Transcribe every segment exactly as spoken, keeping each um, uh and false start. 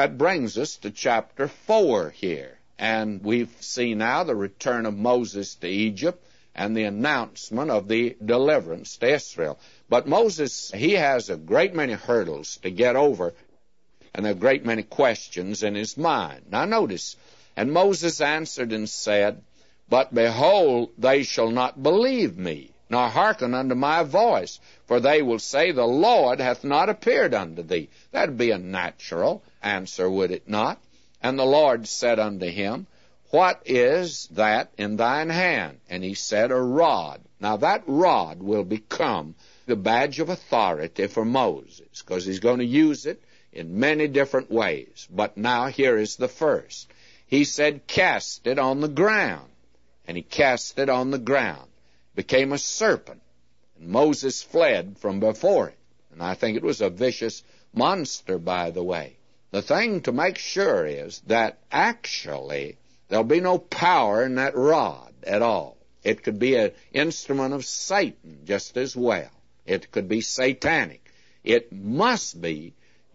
That brings us to chapter four here. And we've seen now the return of Moses to Egypt and the announcement of the deliverance to Israel. But Moses, he has a great many hurdles to get over, and a great many questions in his mind. Now notice, and Moses answered and said, But behold, they shall not believe me, nor hearken unto my voice, for they will say, The Lord hath not appeared unto thee. That would be a natural answer, would it not? And the Lord said unto him, What is that in thine hand? And he said, A rod. Now that rod will become the badge of authority for Moses, because he's going to use it in many different ways. But now here is the first. He said, Cast it on the ground. And he cast it on the ground. It became a serpent. And Moses fled from before it. And I think it was a vicious monster, by the way. The thing to make sure is that actually there'll be no power in that rod at all. It could be an instrument of Satan just as well. It could be satanic. It must be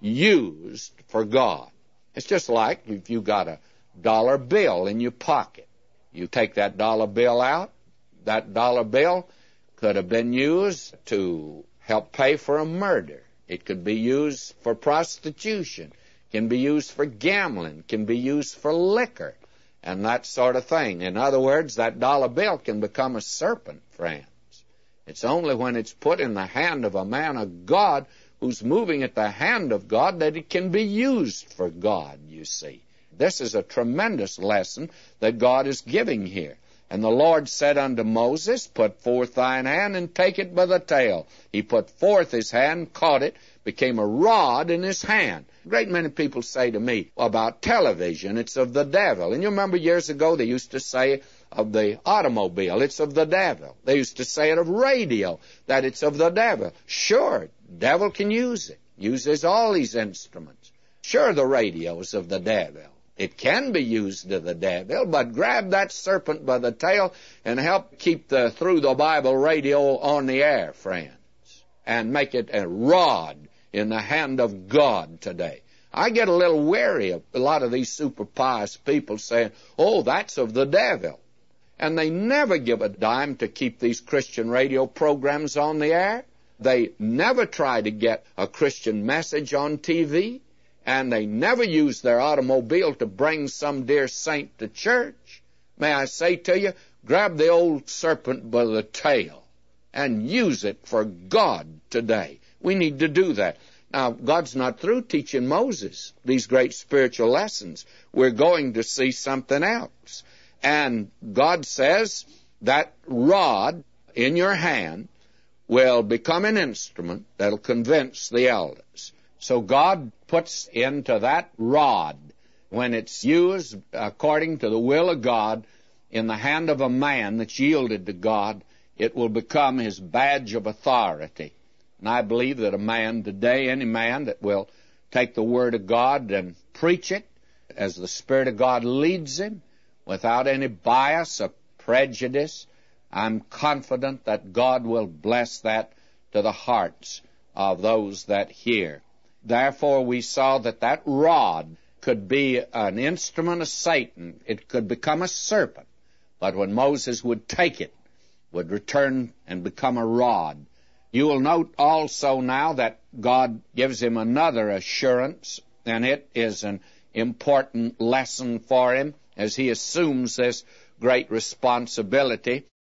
used for God. It's just like if you got a dollar bill in your pocket. You take that dollar bill out, that dollar bill could have been used to help pay for a murder. It could be used for prostitution, can be used for gambling, can be used for liquor, and that sort of thing. In other words, that dollar bill can become a serpent, friends. It's only when it's put in the hand of a man of God who's moving at the hand of God that it can be used for God, you see. This is a tremendous lesson that God is giving here. And the Lord said unto Moses, Put forth thine hand and take it by the tail. He put forth his hand, caught it, became a rod in his hand. A great many people say to me about television, it's of the devil. And you remember years ago they used to say of the automobile, it's of the devil. They used to say it of radio, that it's of the devil. Sure, devil can use it. Uses all these instruments. Sure, the radio is of the devil. It can be used to the devil, but grab that serpent by the tail and help keep the Through the Bible radio on the air, friends, and make it a rod in the hand of God today. I get a little wary of a lot of these super pious people saying, oh, that's of the devil. And they never give a dime to keep these Christian radio programs on the air. They never try to get a Christian message on T V. And they never use their automobile to bring some dear saint to church. May I say to you, grab the old serpent by the tail and use it for God today. We need to do that. Now, God's not through teaching Moses these great spiritual lessons. We're going to see something else. And God says that rod in your hand will become an instrument that'll convince the elders. So God puts into that rod, when it's used according to the will of God, in the hand of a man that's yielded to God, it will become his badge of authority. And I believe that a man today, any man that will take the Word of God and preach it as the Spirit of God leads him, without any bias or prejudice, I'm confident that God will bless that to the hearts of those that hear. Therefore, we saw that that rod could be an instrument of Satan. It could become a serpent. But when Moses would take it, would return and become a rod. You will note also now that God gives him another assurance, and it is an important lesson for him as he assumes this great responsibility.